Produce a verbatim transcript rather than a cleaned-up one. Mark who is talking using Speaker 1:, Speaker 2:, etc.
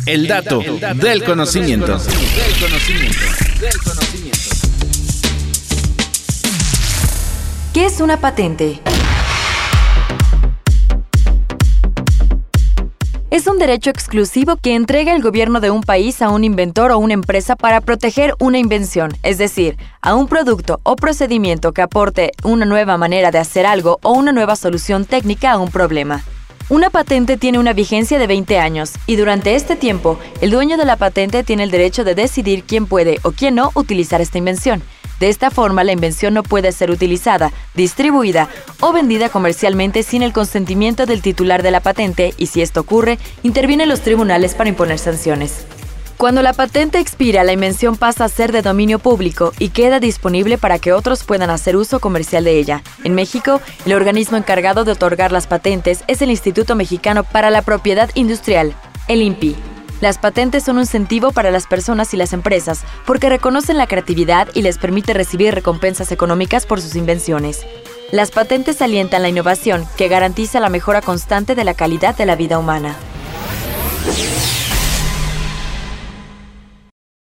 Speaker 1: El dato, el dato del, conocimiento. del conocimiento. Del conocimiento. Del conocimiento.
Speaker 2: ¿Qué es una patente? Es un derecho exclusivo que entrega el gobierno de un país a un inventor o una empresa para proteger una invención, es decir, a un producto o procedimiento que aporte una nueva manera de hacer algo o una nueva solución técnica a un problema. Una patente tiene una vigencia de veinte años y durante este tiempo, el dueño de la patente tiene el derecho de decidir quién puede o quién no utilizar esta invención. De esta forma, la invención no puede ser utilizada, distribuida o vendida comercialmente sin el consentimiento del titular de la patente y, si esto ocurre, intervienen los tribunales para imponer sanciones. Cuando la patente expira, la invención pasa a ser de dominio público y queda disponible para que otros puedan hacer uso comercial de ella. En México, el organismo encargado de otorgar las patentes es el Instituto Mexicano para la Propiedad Industrial, el I N P I. Las patentes son un incentivo para las personas y las empresas porque reconocen la creatividad y les permite recibir recompensas económicas por sus invenciones. Las patentes alientan la innovación, que garantiza la mejora constante de la calidad de la vida humana.